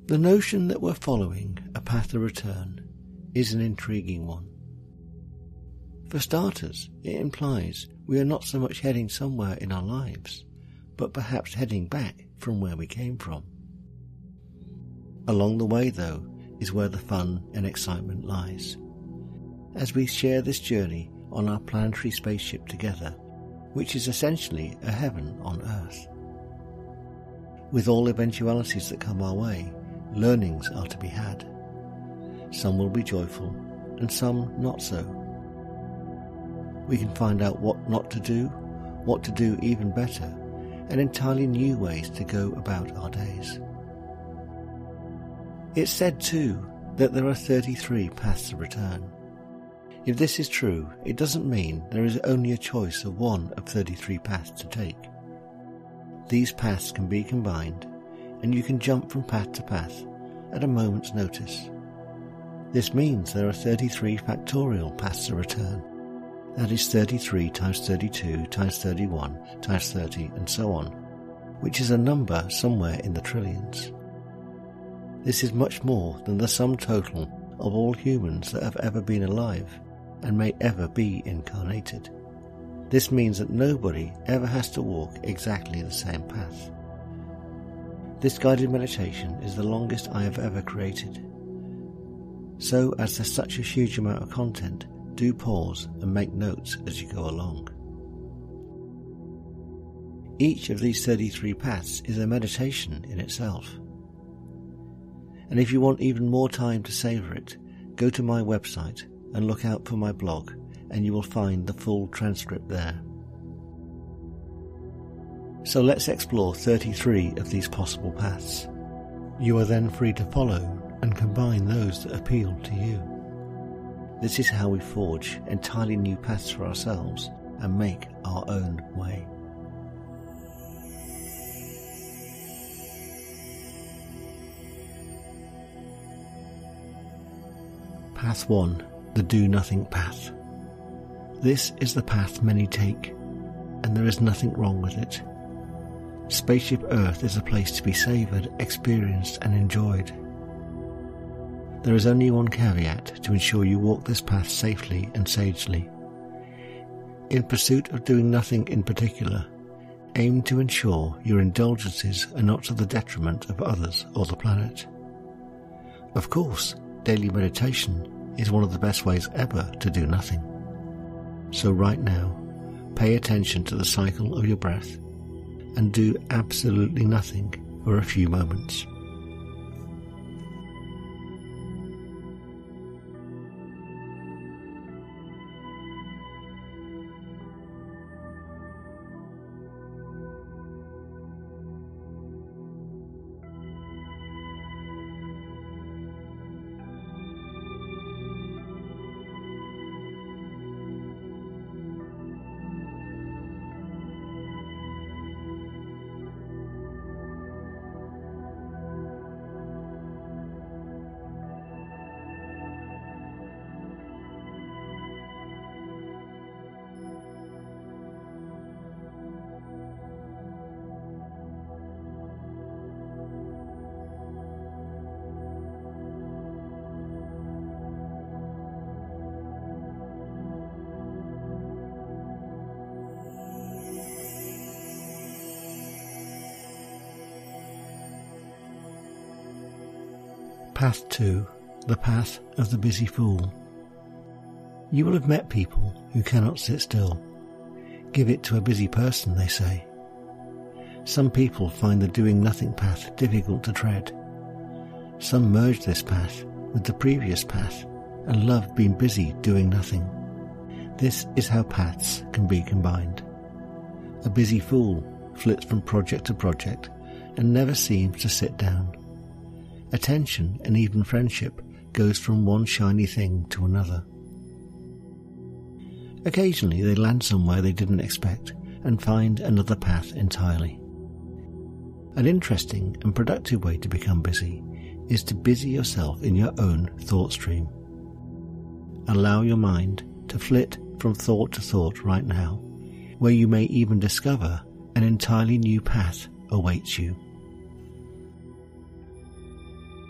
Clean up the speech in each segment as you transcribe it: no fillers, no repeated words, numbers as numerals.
The notion that we're following a path of return is an intriguing one. For starters, it implies we are not so much heading somewhere in our lives, but perhaps heading back from where we came from. Along the way, though, is where the fun and excitement lies, as we share this journey on our planetary spaceship together, which is essentially a heaven on Earth. With all eventualities that come our way, learnings are to be had. Some will be joyful, and some not so. We can find out what not to do, what to do even better, and entirely new ways to go about our days. It's said too that there are 33 paths of return. If this is true, it doesn't mean there is only a choice of one of 33 paths to take. These paths can be combined, and you can jump from path to path at a moment's notice. This means there are 33 factorial paths of return. That is 33 times 32 times 31 times 30 and so on, which is a number somewhere in the trillions. This is much more than the sum total of all humans that have ever been alive and may ever be incarnated. This means that nobody ever has to walk exactly the same path. This guided meditation is the longest I have ever created. So, as there's such a huge amount of content, do pause and make notes as you go along. Each of these 33 paths is a meditation in itself. And if you want even more time to savour it, go to my website and look out for my blog, and you will find the full transcript there. So let's explore 33 of these possible paths. You are then free to follow and combine those that appeal to you. This is how we forge entirely new paths for ourselves and make our own way. Path 1. The Do-Nothing Path. This is the path many take, and there is nothing wrong with it. Spaceship Earth is a place to be savoured, experienced and enjoyed. There is only one caveat to ensure you walk this path safely and sagely. In pursuit of doing nothing in particular, aim to ensure your indulgences are not to the detriment of others or the planet. Of course, daily meditation is one of the best ways ever to do nothing. So right now, pay attention to the cycle of your breath and do absolutely nothing for a few moments. Path 2. The Path of the Busy Fool. You will have met people who cannot sit still. Give it to a busy person, they say. Some people find the doing nothing path difficult to tread. Some merge this path with the previous path and love being busy doing nothing. This is how paths can be combined. A busy fool flits from project to project and never seems to sit down. Attention and even friendship goes from one shiny thing to another. Occasionally they land somewhere they didn't expect and find another path entirely. An interesting and productive way to become busy is to busy yourself in your own thought stream. Allow your mind to flit from thought to thought right now, where you may even discover an entirely new path awaits you.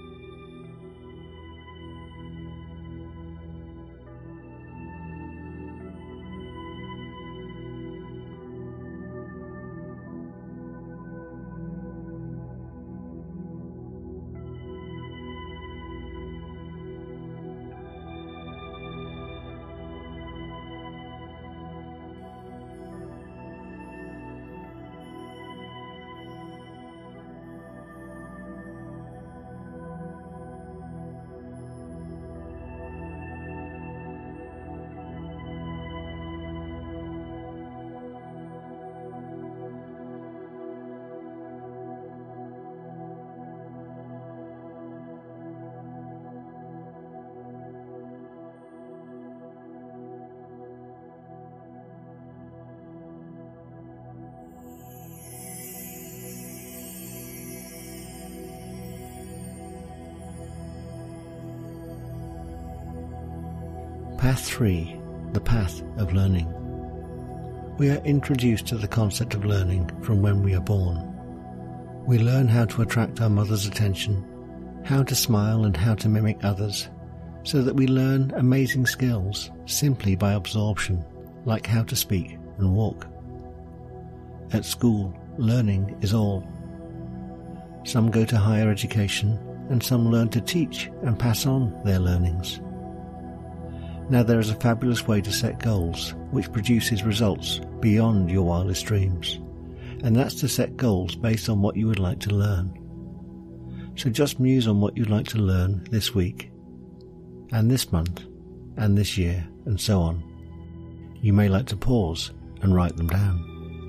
Path 3, the path of learning. We are introduced to the concept of learning from when we are born. We learn how to attract our mother's attention, how to smile and how to mimic others, so that we learn amazing skills simply by absorption, like how to speak and walk. At school, learning is all. Some go to higher education, and some learn to teach and pass on their learnings. Now there is a fabulous way to set goals which produces results beyond your wildest dreams, and that's to set goals based on what you would like to learn. So just muse on what you'd like to learn this week, and this month, and this year, and so on. You may like to pause and write them down.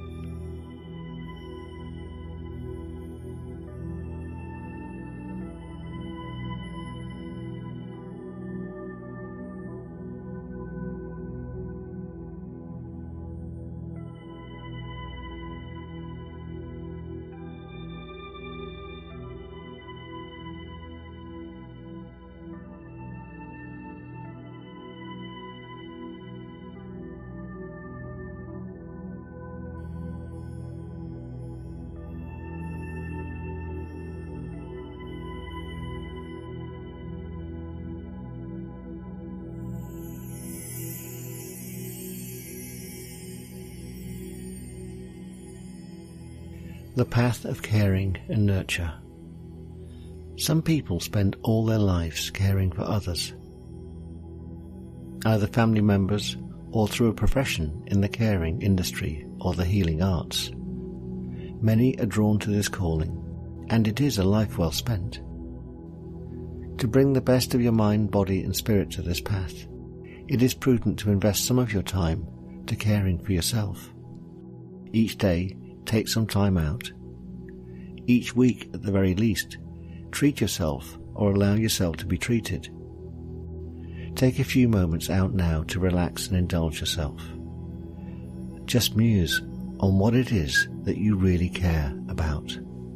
The path of caring and nurture. Some people spend all their lives caring for others, either family members or through a profession in the caring industry or the healing arts. Many are drawn to this calling, and it is a life well spent. To bring the best of your mind, body and spirit to this path, it is prudent to invest some of your time to caring for yourself. Each day, take some time out. Each week, at the very least, treat yourself or allow yourself to be treated. Take a few moments out now to relax and indulge yourself. Just muse on what it is that you really care about.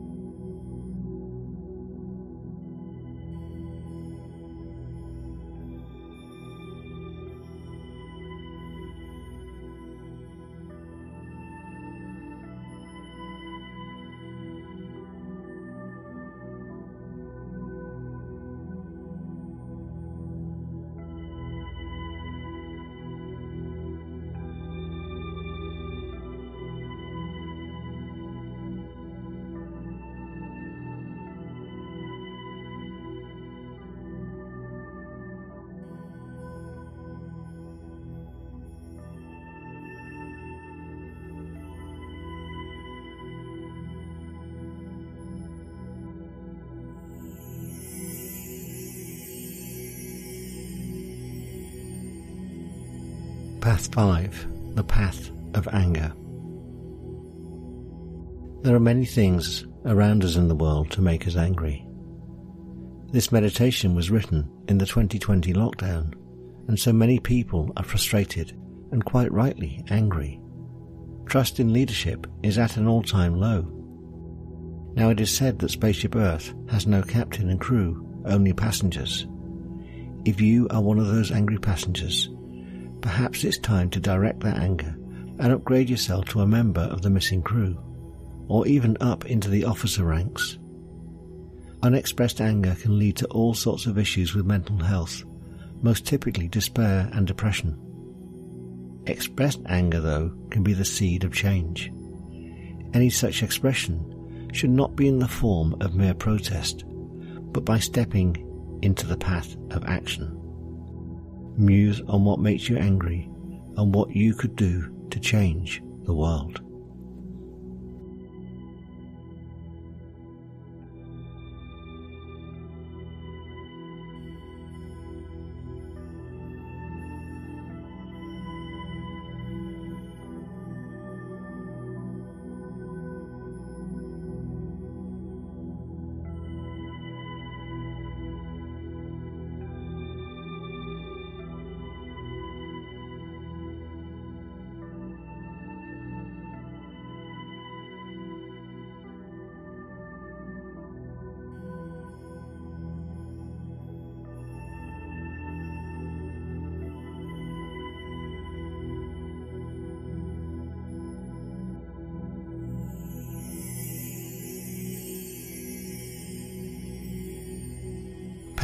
Path 5, the path of anger. There are many things around us in the world to make us angry. This meditation was written in the 2020 lockdown, and so many people are frustrated and quite rightly angry. Trust in leadership is at an all-time low. Now it is said that Spaceship Earth has no captain and crew, only passengers. If you are one of those angry passengers, perhaps it's time to direct that anger and upgrade yourself to a member of the missing crew, or even up into the officer ranks. Unexpressed anger can lead to all sorts of issues with mental health, most typically despair and depression. Expressed anger, though, can be the seed of change. Any such expression should not be in the form of mere protest, but by stepping into the path of action. Muse on what makes you angry and what you could do to change the world.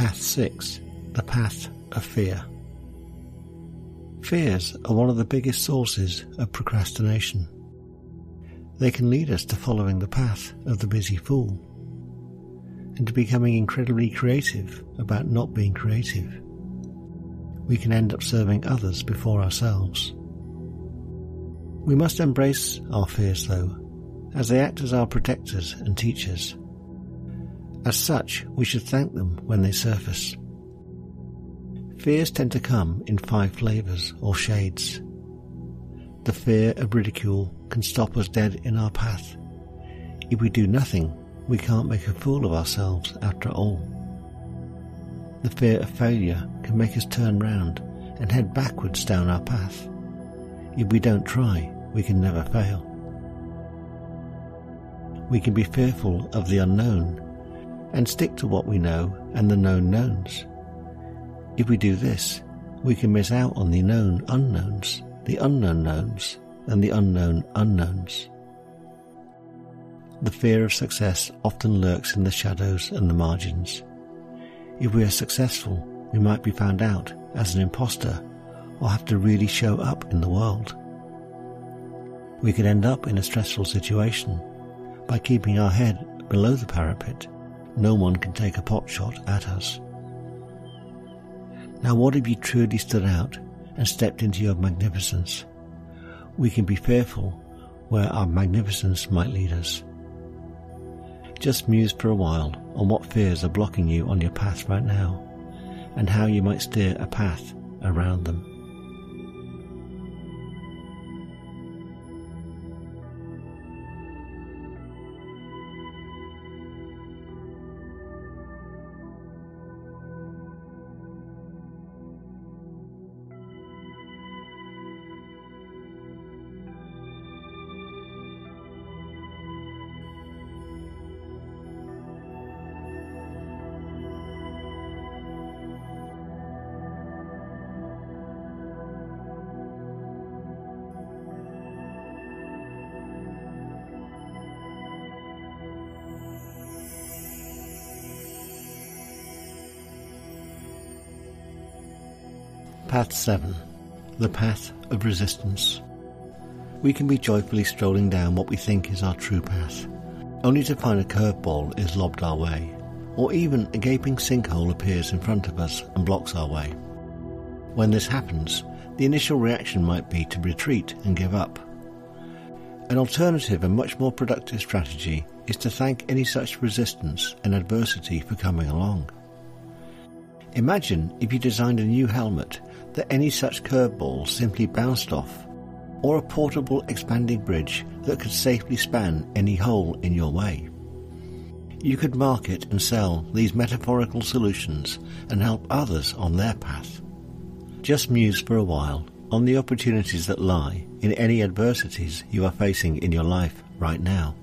Path 6. The path of fear. Fears are one of the biggest sources of procrastination. They can lead us to following the path of the busy fool, and to becoming incredibly creative about not being creative. We can end up serving others before ourselves. We must embrace our fears, though, as they act as our protectors and teachers. As such, we should thank them when they surface. Fears tend to come in 5 flavors or shades. The fear of ridicule can stop us dead in our path. If we do nothing, we can't make a fool of ourselves after all. The fear of failure can make us turn round and head backwards down our path. If we don't try, we can never fail. We can be fearful of the unknown and stick to what we know and the known knowns. If we do this, we can miss out on the known unknowns, the unknown knowns, and the unknown unknowns. The fear of success often lurks in the shadows and the margins. If we are successful, we might be found out as an imposter or have to really show up in the world. We could end up in a stressful situation. By keeping our head below the parapet, no one can take a pot shot at us. Now, what if you truly stood out and stepped into your magnificence? We can be fearful where our magnificence might lead us. Just muse for a while on what fears are blocking you on your path right now, and how you might steer a path around them. Path 7. The path of resistance. We can be joyfully strolling down what we think is our true path, only to find a curveball is lobbed our way, or even a gaping sinkhole appears in front of us and blocks our way. When this happens, the initial reaction might be to retreat and give up. An alternative and much more productive strategy is to thank any such resistance and adversity for coming along. Imagine if you designed a new helmet that any such curveball simply bounced off, or a portable expanding bridge that could safely span any hole in your way. You could market and sell these metaphorical solutions and help others on their path. Just muse for a while on the opportunities that lie in any adversities you are facing in your life right now.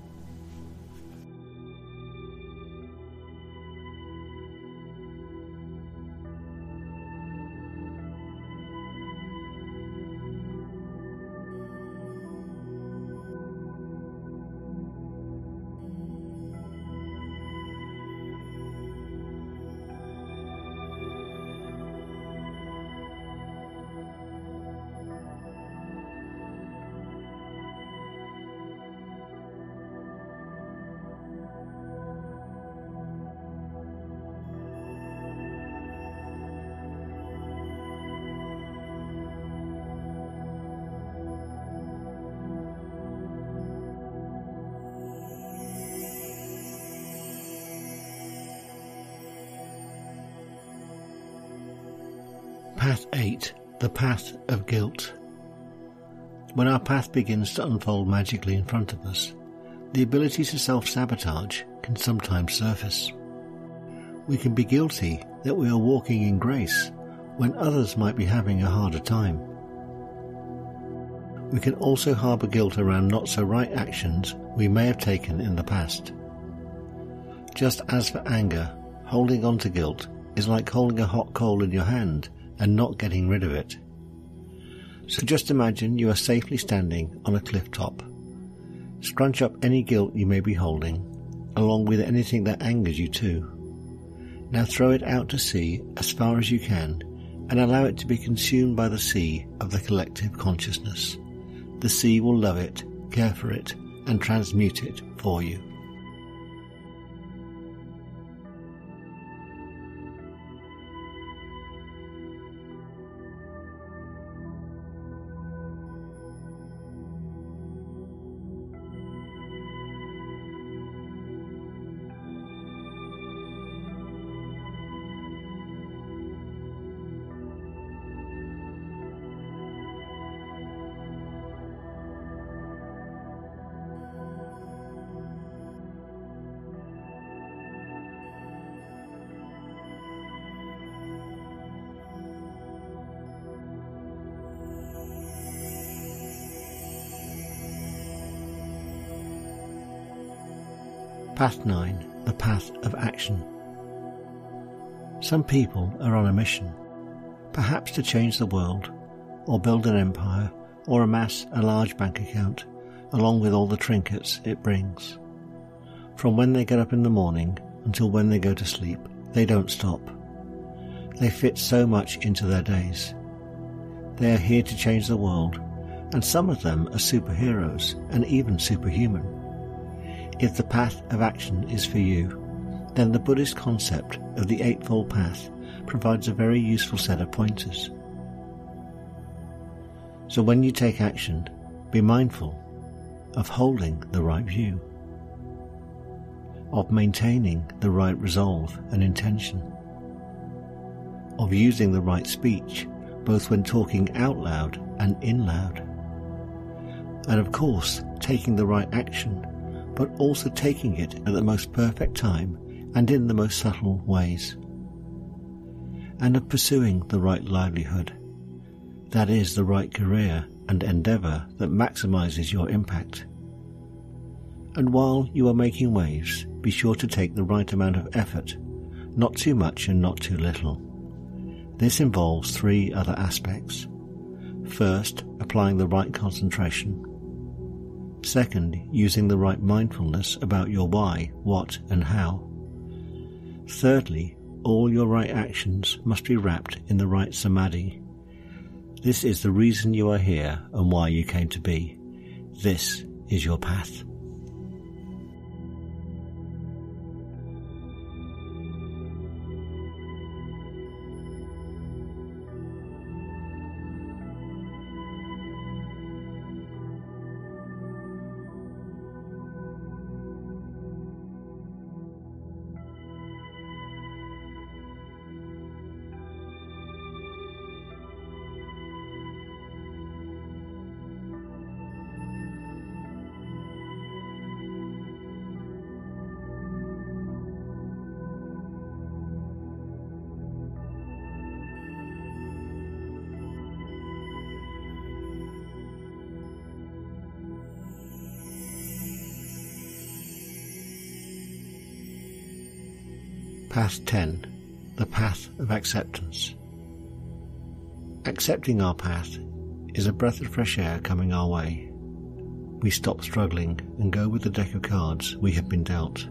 Path 8. The path of guilt. When our path begins to unfold magically in front of us, the ability to self-sabotage can sometimes surface. We can be guilty that we are walking in grace when others might be having a harder time. We can also harbour guilt around not-so-right actions we may have taken in the past. Just as for anger, holding on to guilt is like holding a hot coal in your hand and not getting rid of it. So just imagine you are safely standing on a cliff top. Scrunch up any guilt you may be holding, along with anything that angers you too. Now throw it out to sea as far as you can and allow it to be consumed by the sea of the collective consciousness. The sea will love it, care for it, and transmute it for you. Path 9. The Path of Action. Some people are on a mission, perhaps to change the world, or build an empire, or amass a large bank account, along with all the trinkets it brings. From when they get up in the morning until when they go to sleep, they don't stop. They fit so much into their days. They are here to change the world, and some of them are superheroes and even superhuman. If the path of action is for you, then the Buddhist concept of the Eightfold Path provides a very useful set of pointers. So when you take action, be mindful of holding the right view, of maintaining the right resolve and intention, of using the right speech, both when talking out loud and in loud, and of course taking the right action, but also taking it at the most perfect time and in the most subtle ways, and of pursuing the right livelihood, that is, the right career and endeavour that maximises your impact. And while you are making waves, be sure to take the right amount of effort, not too much and not too little. This involves 3 other aspects. First, applying the right concentration. Second, using the right mindfulness about your why, what and how. Thirdly, all your right actions must be wrapped in the right samadhi. This is the reason you are here and why you came to be. This is your path. Path 10. The Path of Acceptance. Accepting our path is a breath of fresh air coming our way. We stop struggling and go with the deck of cards we have been dealt.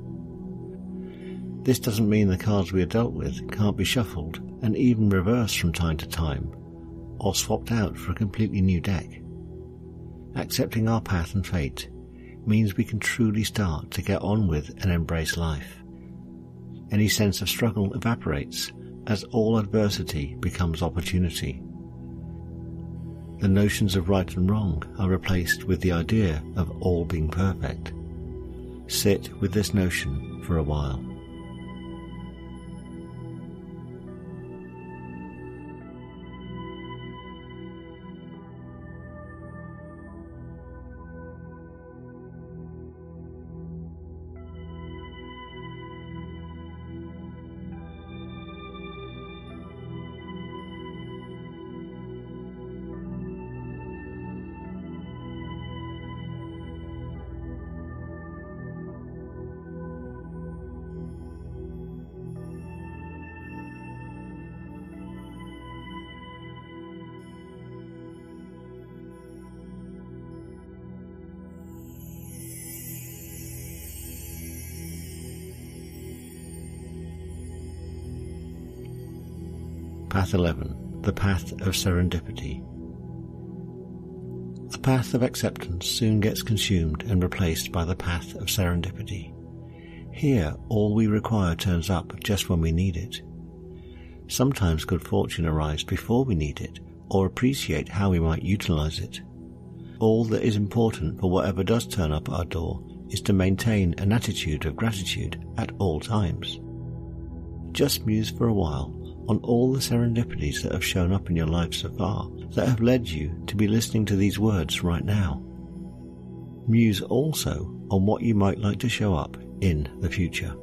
This doesn't mean the cards we are dealt with can't be shuffled and even reversed from time to time, or swapped out for a completely new deck. Accepting our path and fate means we can truly start to get on with and embrace life. Any sense of struggle evaporates as all adversity becomes opportunity. The notions of right and wrong are replaced with the idea of all being perfect. Sit with this notion for a while. Path 11, the path of serendipity. The path of acceptance soon gets consumed and replaced by the path of serendipity. Here, all we require turns up just when we need it. Sometimes good fortune arrives before we need it, or appreciate how we might utilize it. All that is important for whatever does turn up at our door is to maintain an attitude of gratitude at all times. Just muse for a while on all the serendipities that have shown up in your life so far, that have led you to be listening to these words right now. Muse also on what you might like to show up in the future.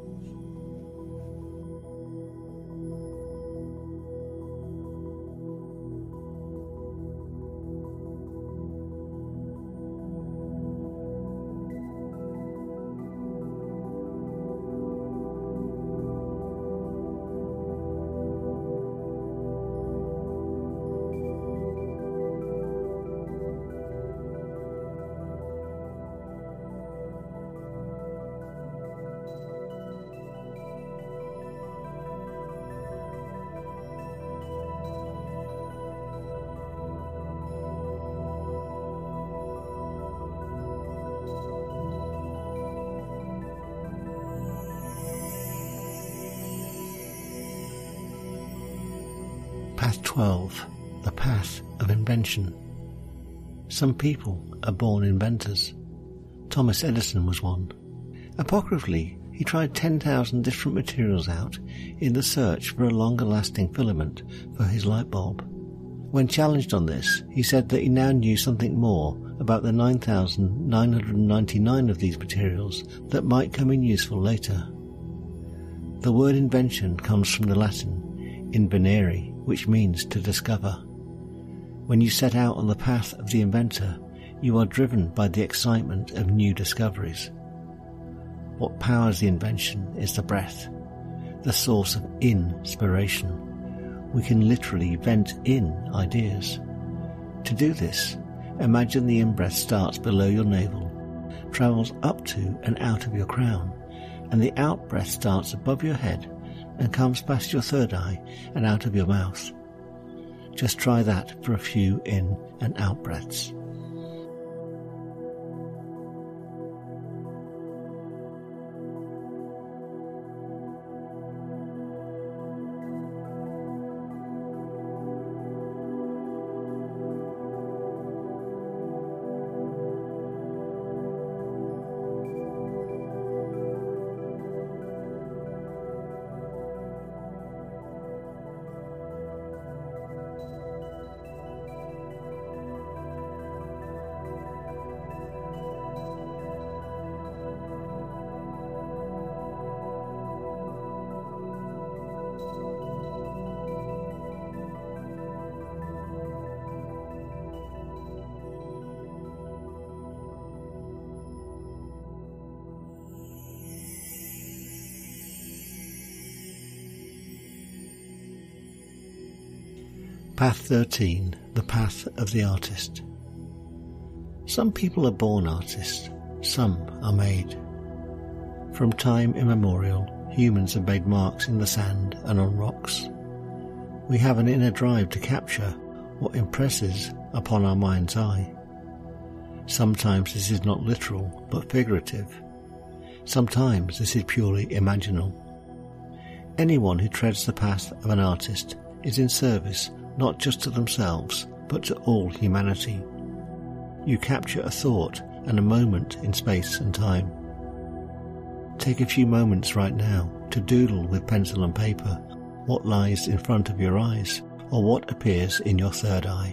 Path 12, the path of invention. Some people are born inventors. Thomas Edison was one. Apocryphally, he tried 10,000 different materials out in the search for a longer-lasting filament for his light bulb. When challenged on this, he said that he now knew something more about the 9,999 of these materials that might come in useful later. The word invention comes from the Latin invenire, which means to discover. When you set out on the path of the inventor, you are driven by the excitement of new discoveries. What powers the invention is the breath, the source of inspiration. We can literally vent in ideas. To do this, imagine the in-breath starts below your navel, travels up to and out of your crown, and the out-breath starts above your head and comes past your third eye and out of your mouth. Just try that for a few in and out breaths. Path 13, the path of the artist. Some people are born artists, some are made. From time immemorial, humans have made marks in the sand and on rocks. We have an inner drive to capture what impresses upon our mind's eye. Sometimes this is not literal, but figurative. Sometimes this is purely imaginal. Anyone who treads the path of an artist is in service not just to themselves, but to all humanity. You capture a thought and a moment in space and time. Take a few moments right now to doodle with pencil and paper what lies in front of your eyes, or what appears in your third eye.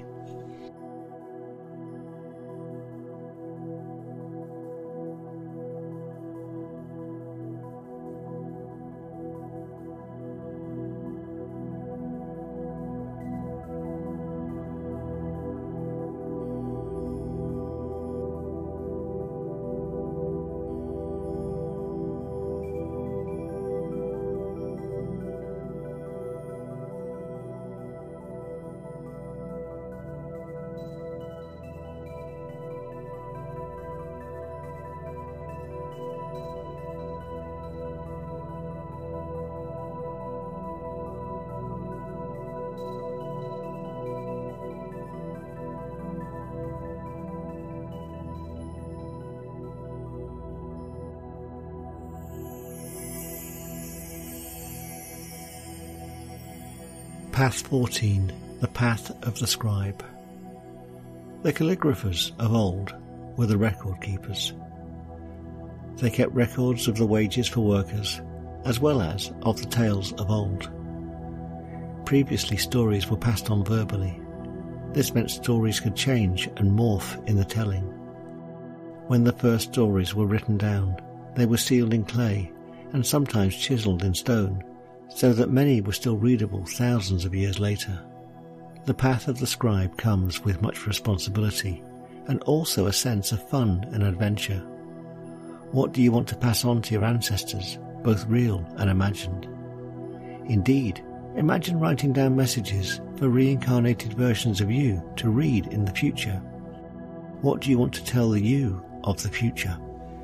Path 14, the Path of the Scribe. The calligraphers of old were the record keepers. They kept records of the wages for workers, as well as of the tales of old. Previously, stories were passed on verbally. This meant stories could change and morph in the telling. When the first stories were written down, they were sealed in clay and sometimes chiselled in stone, so that many were still readable thousands of years later. The path of the scribe comes with much responsibility and also a sense of fun and adventure. What do you want to pass on to your ancestors, both real and imagined? Indeed, imagine writing down messages for reincarnated versions of you to read in the future. What do you want to tell the you of the future?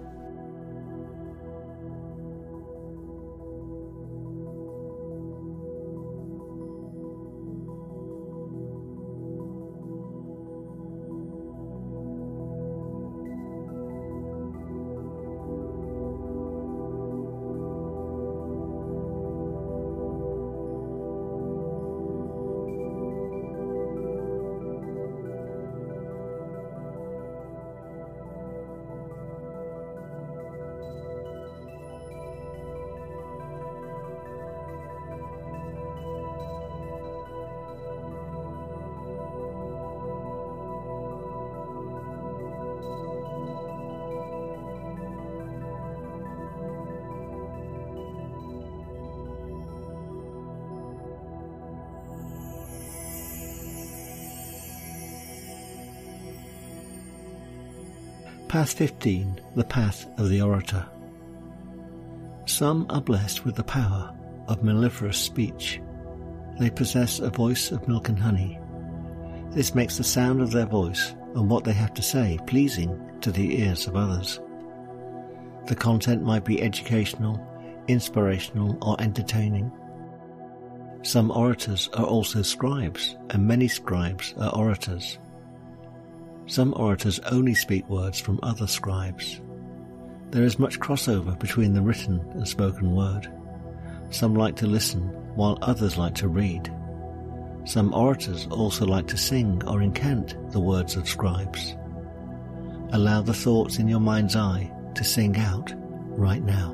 Path 15, the Path of the Orator. Some are blessed with the power of mellifluous speech. They possess a voice of milk and honey. This makes the sound of their voice and what they have to say pleasing to the ears of others. The content might be educational, inspirational, or entertaining. Some orators are also scribes, and many scribes are orators. Some orators only speak words from other scribes. There is much crossover between the written and spoken word. Some like to listen, while others like to read. Some orators also like to sing or incant the words of scribes. Allow the thoughts in your mind's eye to sing out right now.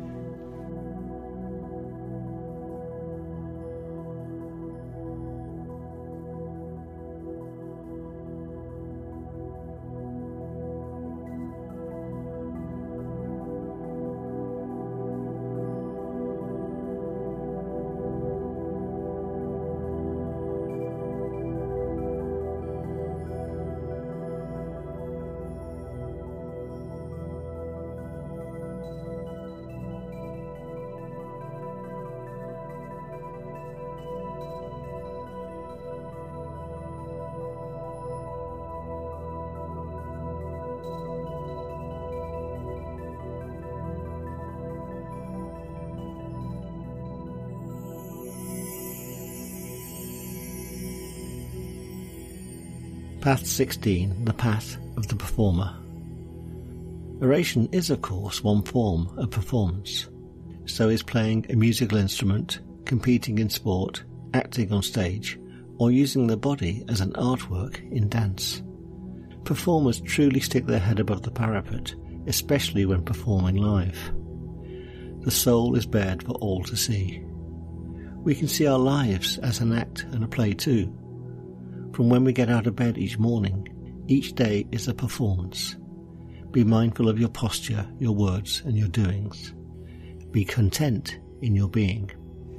Path 16, the Path of the Performer. Oration is, of course, one form of performance. So is playing a musical instrument, competing in sport, acting on stage, or using the body as an artwork in dance. Performers truly stick their head above the parapet, especially when performing live. The soul is bared for all to see. We can see our lives as an act and a play too. From when we get out of bed each morning, each day is a performance. Be mindful of your posture, your words, and your doings. Be content in your being.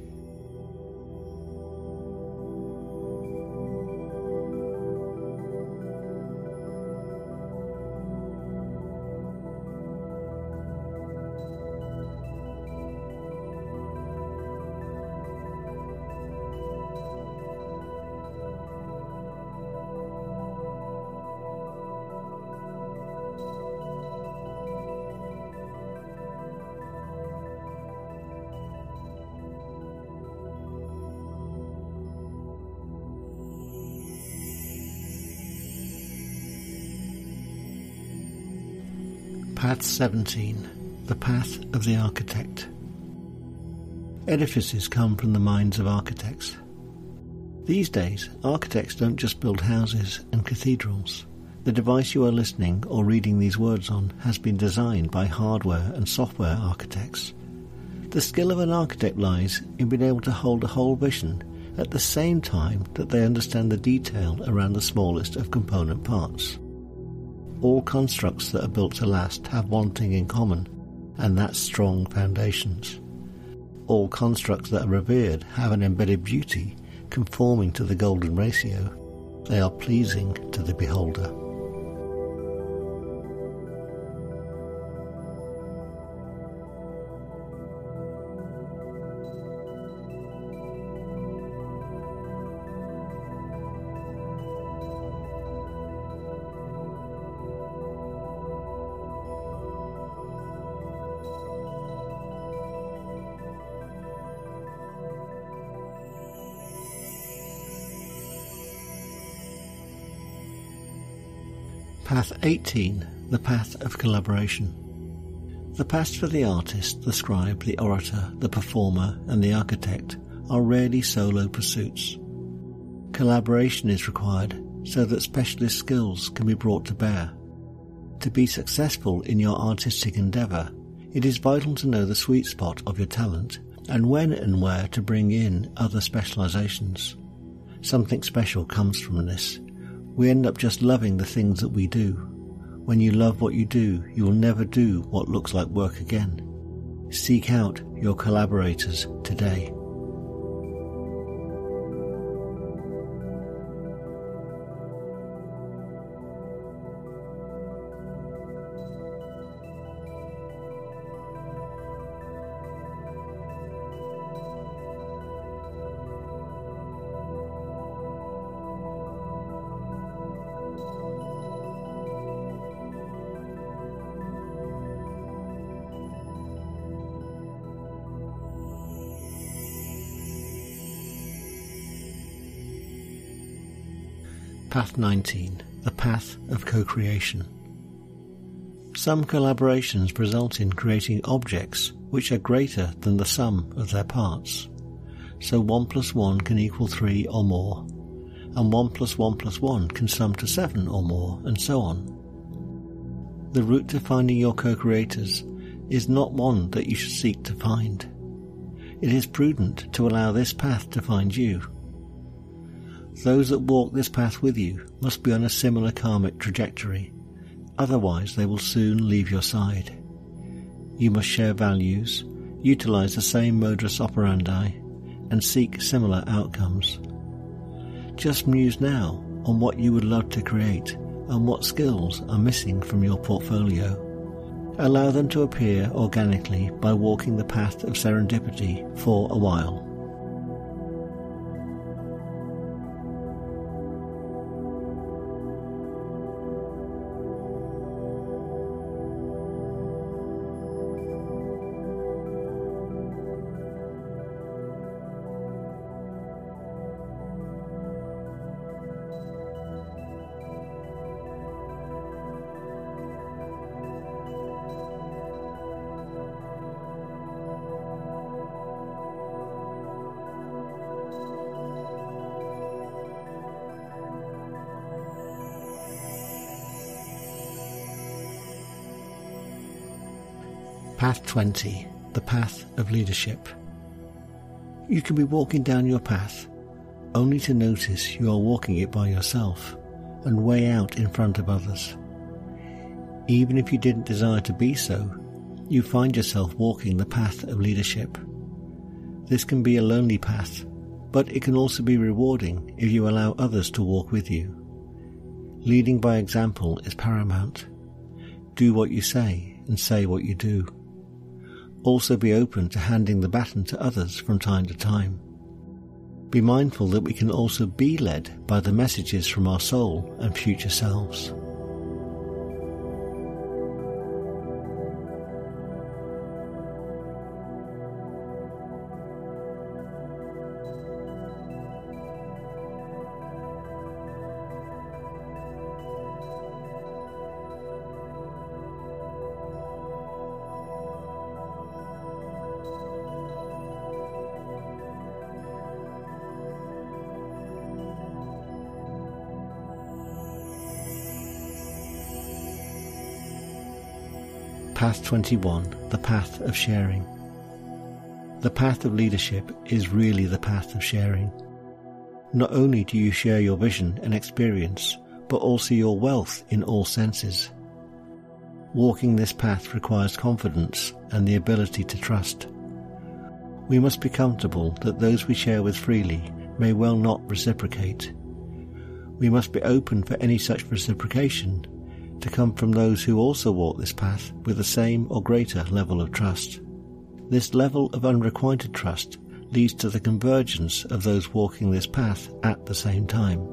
Path 17, the Path of the Architect. Edifices come from the minds of architects. These days, architects don't just build houses and cathedrals. The device you are listening or reading these words on has been designed by hardware and software architects. The skill of an architect lies in being able to hold a whole vision at the same time that they understand the detail around the smallest of component parts. All constructs that are built to last have one thing in common, and that's strong foundations. All constructs that are revered have an embedded beauty conforming to the golden ratio. They are pleasing to the beholder. Path 18, the path of collaboration. The paths for the artist, the scribe, the orator, the performer, and the architect are rarely solo pursuits. Collaboration is required so that specialist skills can be brought to bear. To be successful in your artistic endeavour, it is vital to know the sweet spot of your talent and when and where to bring in other specialisations. Something special comes from this. We end up just loving the things that we do. When you love what you do, you will never do what looks like work again. Seek out your collaborators today. Path 19, the path of co-creation. Some collaborations result in creating objects which are greater than the sum of their parts. So 1 + 1 can equal 3 or more, and 1 + 1 + 1 can sum to 7 or more, and so on. The route to finding your co-creators is not one that you should seek to find. It is prudent to allow this path to find you. Those that walk this path with you must be on a similar karmic trajectory, otherwise they will soon leave your side. You must share values, utilize the same modus operandi, and seek similar outcomes. Just muse now on what you would love to create and what skills are missing from your portfolio. Allow them to appear organically by walking the path of serendipity for a while. Path 20, the path of leadership. You can be walking down your path only to notice you are walking it by yourself and way out in front of others. Even if you didn't desire to be so, you find yourself walking the path of leadership. This can be a lonely path, but it can also be rewarding if you allow others to walk with you. Leading by example is paramount. Do what you say and say what you do. Also be open to handing the baton to others from time to time. Be mindful that we can also be led by the messages from our soul and future selves. Path 21, the path of sharing. The path of leadership is really the path of sharing. Not only do you share your vision and experience, but also your wealth in all senses. Walking this path requires confidence and the ability to trust. We must be comfortable that those we share with freely may well not reciprocate. We must be open for any such reciprocation to come from those who also walk this path with the same or greater level of trust. This level of unrequited trust leads to the convergence of those walking this path at the same time.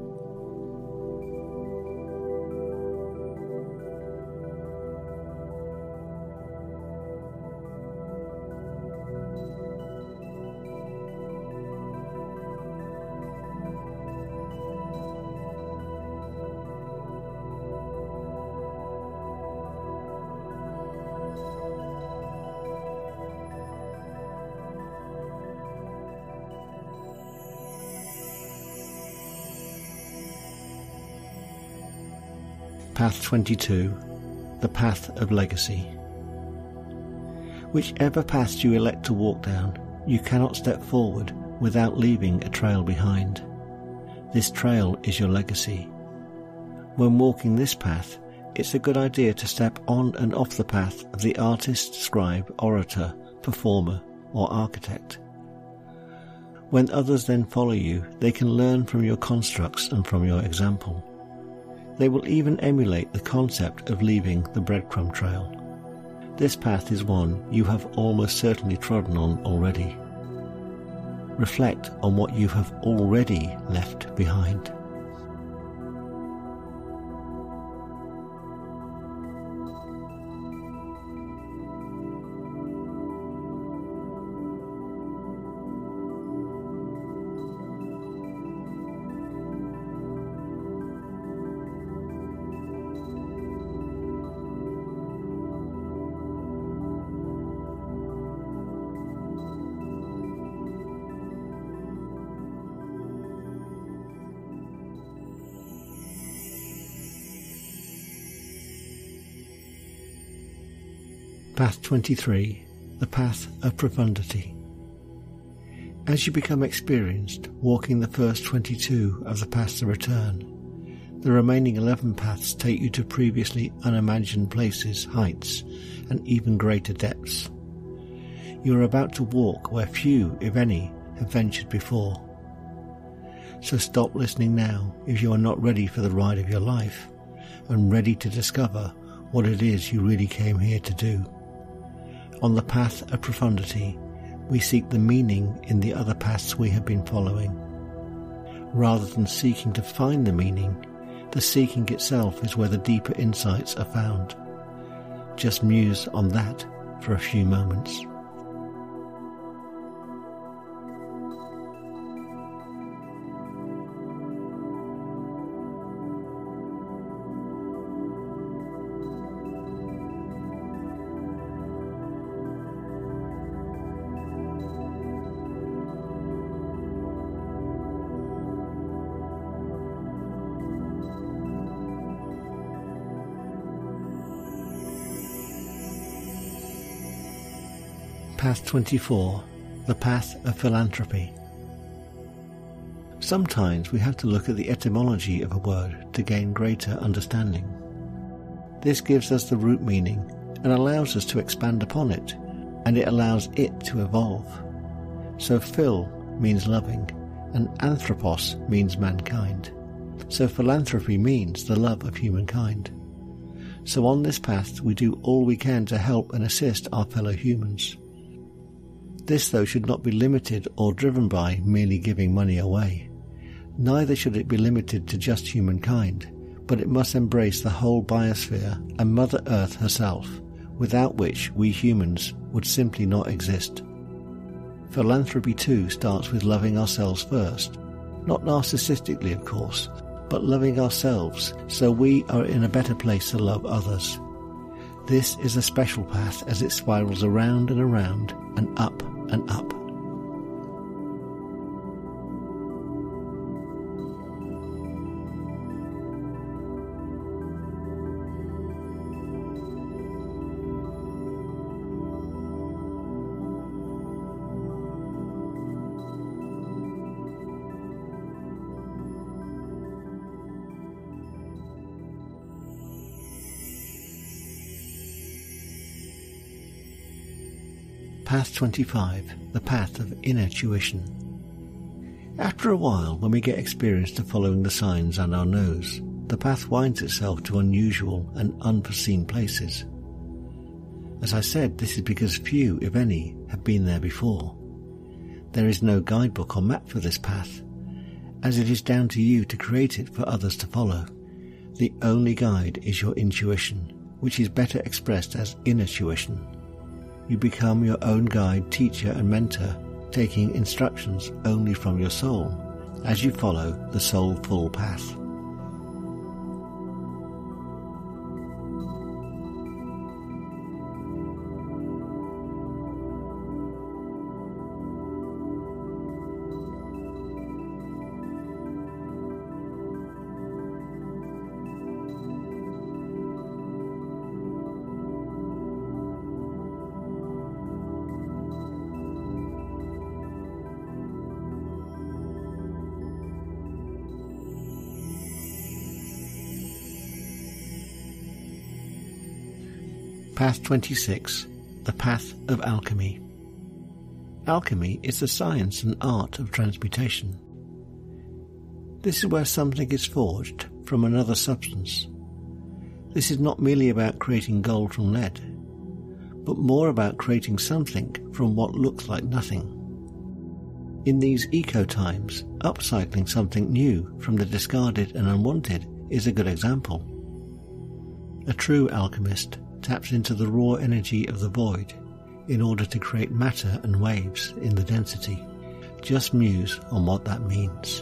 Path 22, the path of legacy. Whichever path you elect to walk down, you cannot step forward without leaving a trail behind. This trail is your legacy. When walking this path, it's a good idea to step on and off the path of the artist, scribe, orator, performer, or architect. When others then follow you, they can learn from your constructs and from your example. They will even emulate the concept of leaving the breadcrumb trail. This path is one you have almost certainly trodden on already. Reflect on what you have already left behind. Path 23, the path of profundity. As you become experienced walking the first 22 of the paths of return, the remaining 11 paths take you to previously unimagined places, heights, and even greater depths. You are about to walk where few, if any, have ventured before. So stop listening now if you are not ready for the ride of your life, and ready to discover what it is you really came here to do. On the path of profundity, we seek the meaning in the other paths we have been following. Rather than seeking to find the meaning, the seeking itself is where the deeper insights are found. Just muse on that for a few moments. Path 24, the path of philanthropy. Sometimes we have to look at the etymology of a word to gain greater understanding. This gives us the root meaning and allows us to expand upon it, and it allows it to evolve. So phil means loving, and anthropos means mankind. So philanthropy means the love of humankind. So on this path we do all we can to help and assist our fellow humans. This, though, should not be limited or driven by merely giving money away. Neither should it be limited to just humankind, but it must embrace the whole biosphere and Mother Earth herself, without which we humans would simply not exist. Philanthropy too starts with loving ourselves first, not narcissistically of course, but loving ourselves so we are in a better place to love others. This is a special path as it spirals around and up and up. Path 25, the path of inner tuition. After a while, when we get experience to following the signs and our nose, the path winds itself to unusual and unforeseen places. As I said, this is because few, if any, have been there before. There is no guidebook or map for this path, as it is down to you to create it for others to follow. The only guide is your intuition, which is better expressed as inner tuition. You become your own guide, teacher and mentor, taking instructions only from your soul, as you follow the soulful path. Path 26, the path of alchemy. Alchemy is the science and art of transmutation. This is where something is forged from another substance. This is not merely about creating gold from lead, but more about creating something from what looks like nothing. In these eco times, upcycling something new from the discarded and unwanted is a good example. A true alchemist taps into the raw energy of the void in order to create matter and waves in the density. Just muse on what that means.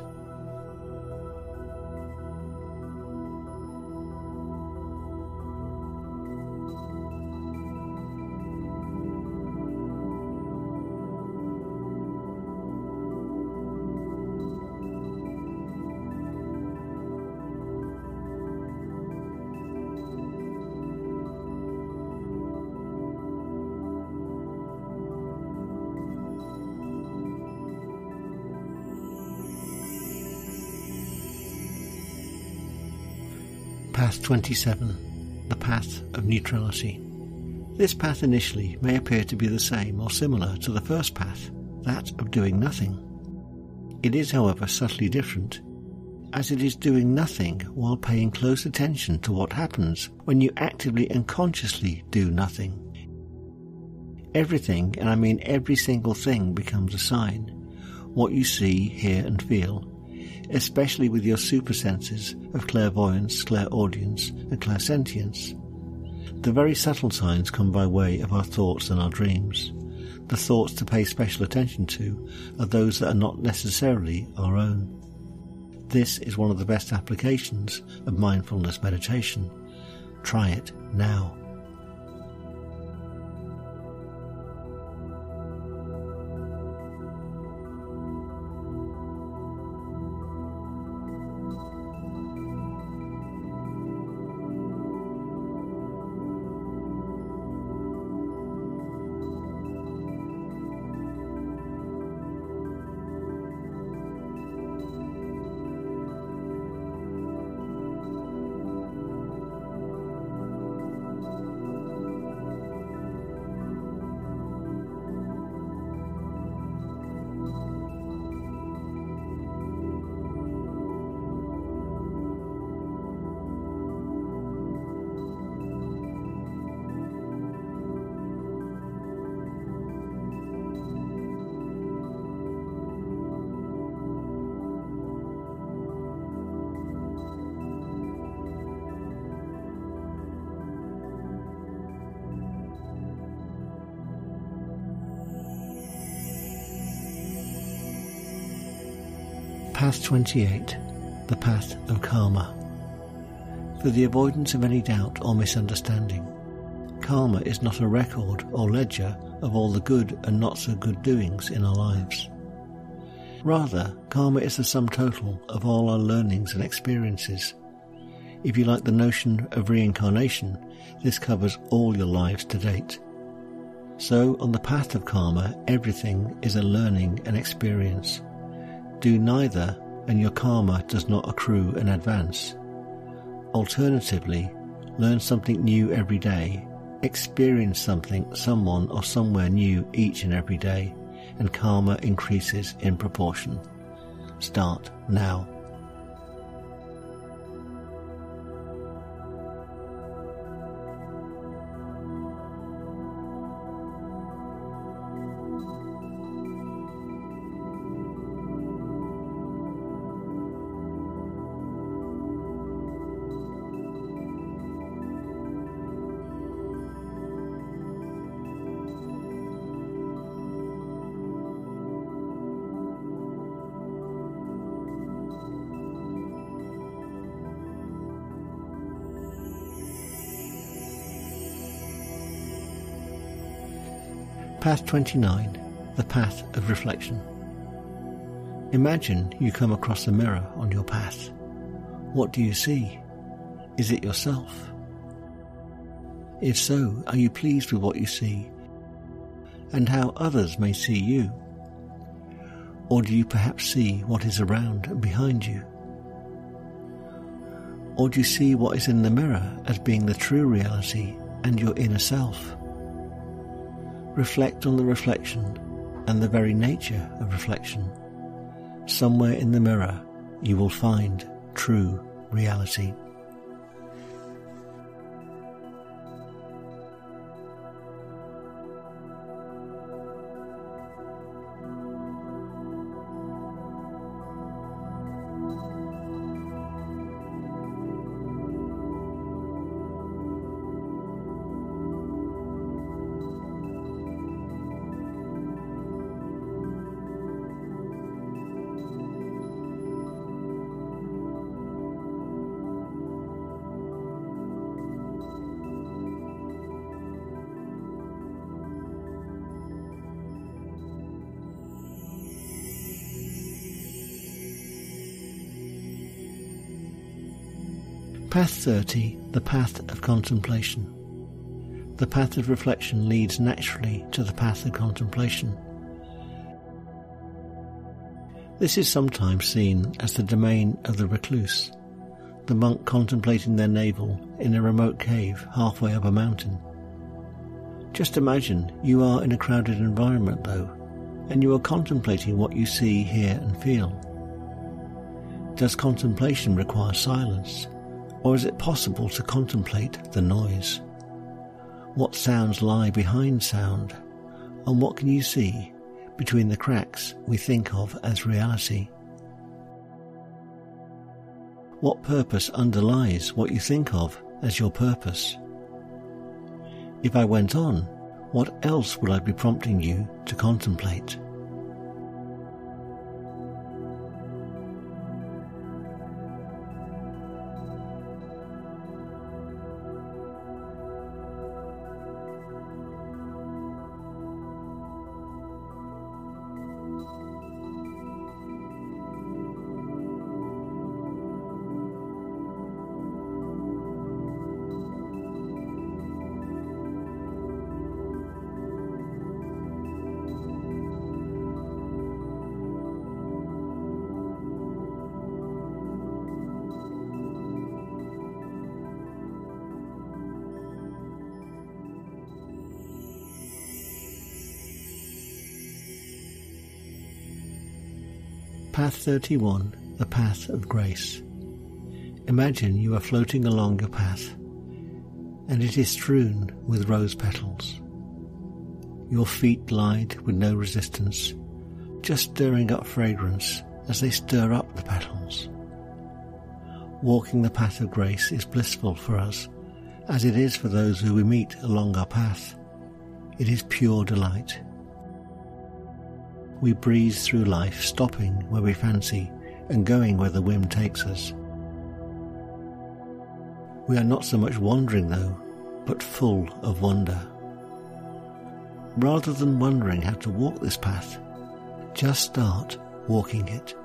Path 27, the path of neutrality. This path initially may appear to be the same or similar to the first path, that of doing nothing. It is, however, subtly different, as it is doing nothing while paying close attention to what happens when you actively and consciously do nothing. Everything, and I mean every single thing, becomes a sign. What you see, hear and feel, especially with your super senses of clairvoyance, clairaudience and clairsentience. The very subtle signs come by way of our thoughts and our dreams. The thoughts to pay special attention to are those that are not necessarily our own. This is one of the best applications of mindfulness meditation. Try it now. Path 28, the path of karma. For the avoidance of any doubt or misunderstanding, karma is not a record or ledger of all the good and not so good doings in our lives. Rather, karma is the sum total of all our learnings and experiences. If you like the notion of reincarnation, this covers all your lives to date. So, on the path of karma, everything is a learning and experience. Do neither, and your karma does not accrue and advance. Alternatively, learn something new every day, Experience something, someone or somewhere new each and every day, and karma increases in proportion. Start now. Path 29, the path of reflection. Imagine you come across a mirror on your path. What do you see? Is it yourself? If so, are you pleased with what you see and how others may see you? Or do you perhaps see what is around and behind you? Or do you see what is in the mirror as being the true reality and your inner self? Reflect on the reflection and the very nature of reflection. Somewhere in the mirror you will find true reality. Path 30, the path of contemplation. The path of reflection leads naturally to the path of contemplation. This is sometimes seen as the domain of the recluse, the monk contemplating their navel in a remote cave halfway up a mountain. Just imagine you are in a crowded environment though, and you are contemplating what you see, hear and feel. Does contemplation require silence? Or is it possible to contemplate the noise? What sounds lie behind sound? And what can you see between the cracks we think of as reality? What purpose underlies what you think of as your purpose? If I went on, what else would I be prompting you to contemplate? Path 31, the path of grace. Imagine you are floating along your path, and it is strewn with rose petals. Your feet glide with no resistance, just stirring up fragrance as they stir up the petals. Walking the path of grace is blissful for us, as it is for those who we meet along our path. It is pure delight. We breeze through life, stopping where we fancy and going where the whim takes us. We are not so much wandering though, but full of wonder. Rather than wondering how to walk this path, just start walking it.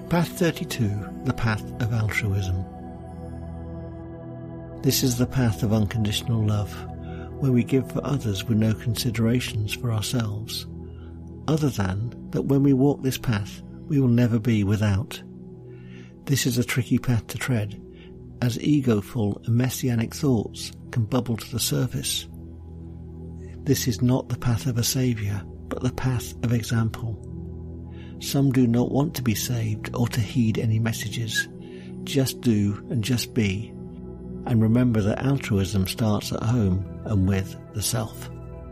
Path 32, the path of altruism. This is the path of unconditional love, where we give for others with no considerations for ourselves, other than that when we walk this path, we will never be without. This is a tricky path to tread, as ego-full and messianic thoughts can bubble to the surface. This is not the path of a saviour, but the path of example. Some do not want to be saved or to heed any messages. Just do and just be, and remember that altruism starts at home and with the self.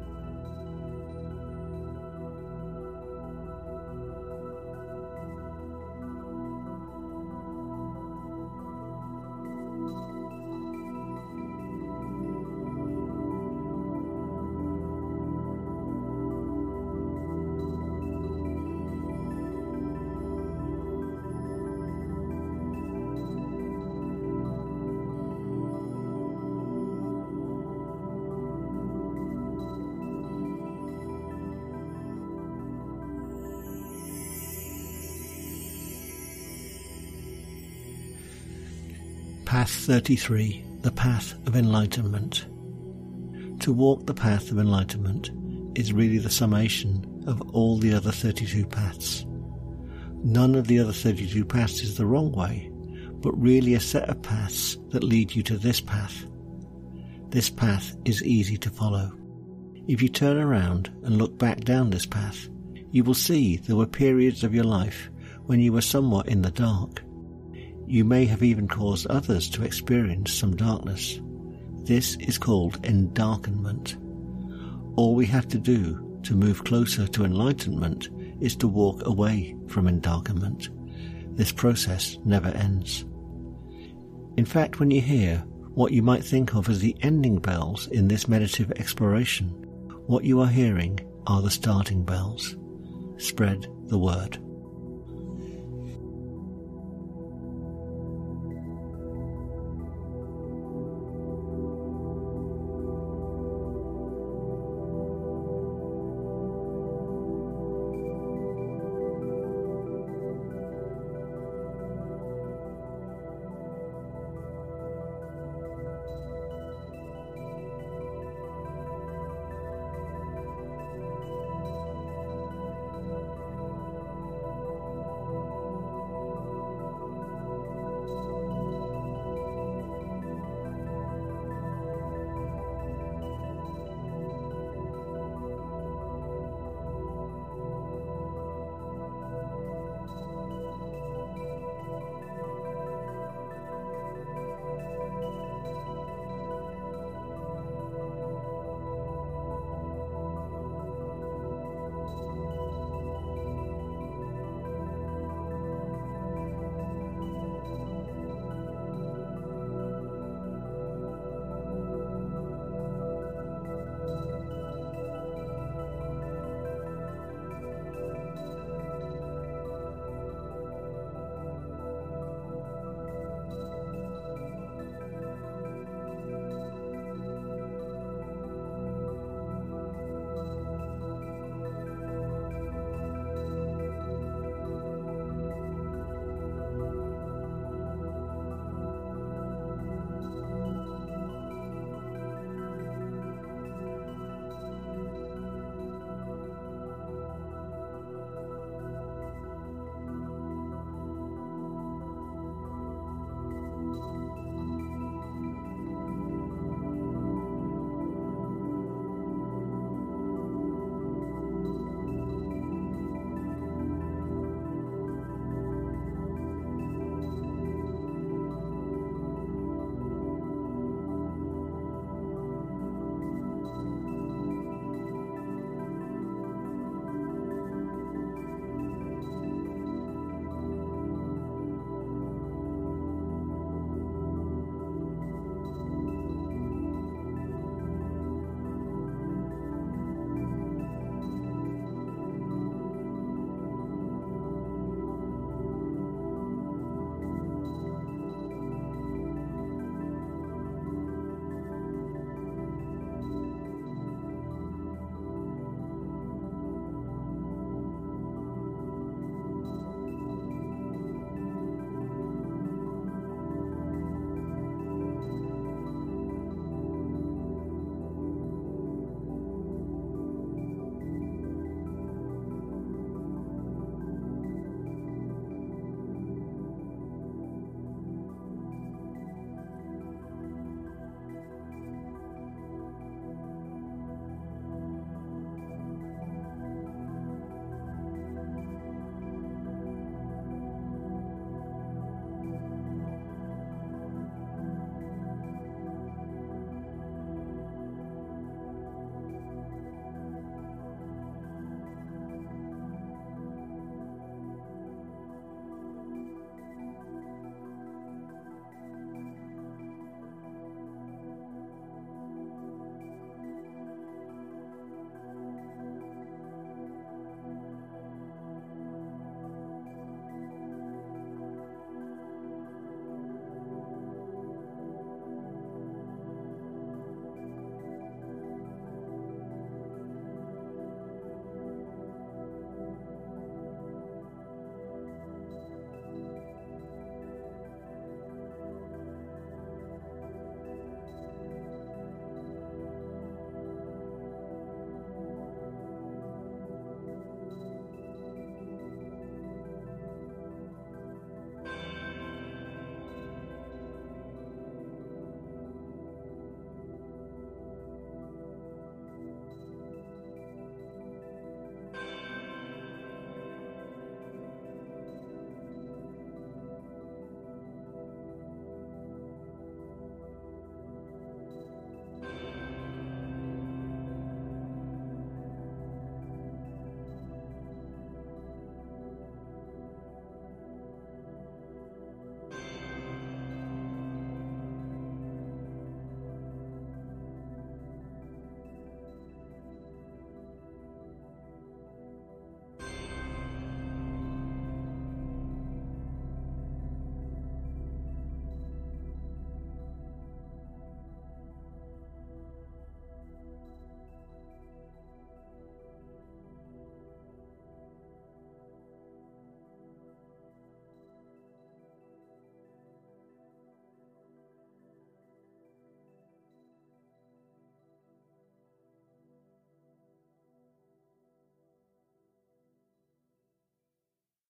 Path 33, the path of enlightenment. To walk the path of enlightenment is really the summation of all the other 32 paths. None of the other 32 paths is the wrong way, but really a set of paths that lead you to this path. This path is easy to follow. If you turn around and look back down this path, you will see there were periods of your life when you were somewhat in the dark. You may have even caused others to experience some darkness. This is called endarkenment. All we have to do to move closer to enlightenment is to walk away from endarkenment. This process never ends. In fact, when you hear what you might think of as the ending bells in this meditative exploration, what you are hearing are the starting bells. Spread the word.